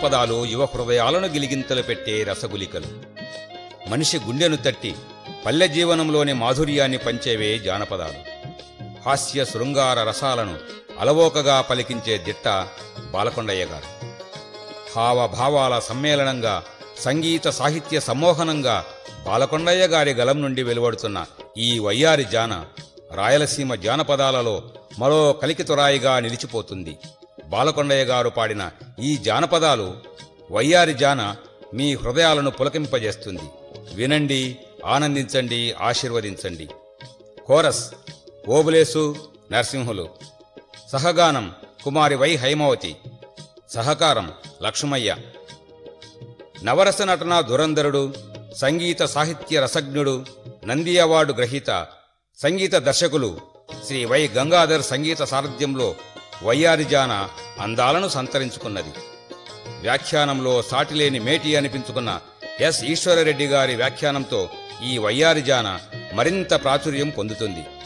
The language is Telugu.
జానపదాలు యువ హృదయాలను గిలిగింతలు పెట్టే రసగులికలు. మనిషి గుండెను తట్టి పల్లె జీవనంలోని మాధుర్యాన్ని పంచేవే జానపదాలు. హాస్య శృంగార రసాలను అలవోకగా పలికించే దిట్ట బాలకొండయ్య గారు. హావభావాల సమ్మేళనంగా, సంగీత సాహిత్య సమ్మోహనంగా బాలకొండయ్య గారి గలం నుండి వెలువడుతున్న ఈ వయ్యారి జాన రాయలసీమ జానపదాలలో మరో కలికితురాయిగా నిలిచిపోతుంది. బాలకొండయ్య గారు పాడిన ఈ జానపదాలు వయ్యారి జాన మీ హృదయాలను పులకింపజేస్తుంది. వినండి, ఆనందించండి, ఆశీర్వదించండి. కోరస్ ఓబులేసు నరసింహులు. సహగానం కుమారి వై హైమవతి. సహకారం లక్ష్మయ్య. నవరస నటన ధురంధరుడు, సంగీత సాహిత్య రసజ్ఞుడు, నంది అవార్డు గ్రహీత, సంగీత దర్శకులు శ్రీ వై గంగాధర్ సంగీత సారథ్యంలో వయ్యారి జాన అందాలను సంతరించుకున్నది. వ్యాఖ్యానంలో సాటిలేని మేటి అనిపించుకున్న ఎస్ ఈశ్వరరెడ్డి గారి వ్యాఖ్యానంతో ఈ వయ్యారి జాన మరింత ప్రాచుర్యం పొందుతుంది.